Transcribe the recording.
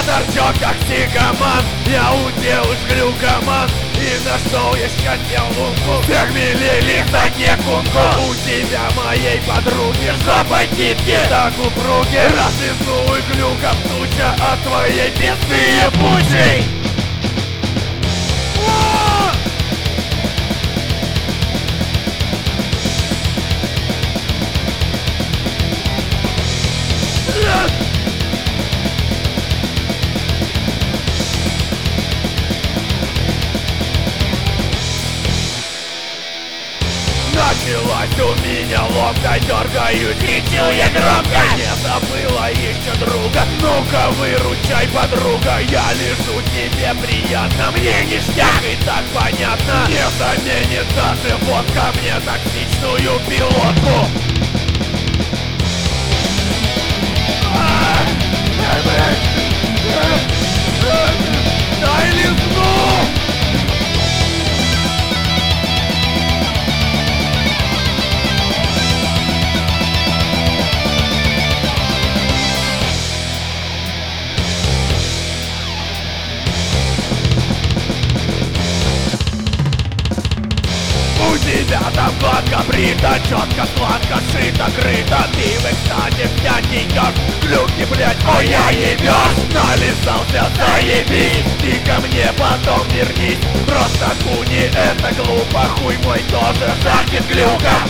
Торчок как сигаман, я удел из глюкоман. И нашел я счастье лунку, всех милили за некунку. У тебя моей подруги жопа китки, так упруги. Развезну и глюком туча от твоей пизды ебучей. Началась у меня ломка, дергаюсь, кричу я громко. Не забыла еще друга, ну-ка выручай, подруга. Я лежу, тебе приятно, мне ништяк и так понятно. Не заменит даже водка мне токсичную пилотку. Дай лизну! У тебя там гладко брита, четко, сладко, шито, крыто. Ты в экстазе вся текешь, глюки, блять, ой, я ебешь. Нализался, заебись, ты ко мне потом вернись. Просто куни, это глупо, хуй мой тоже жахнет глюком.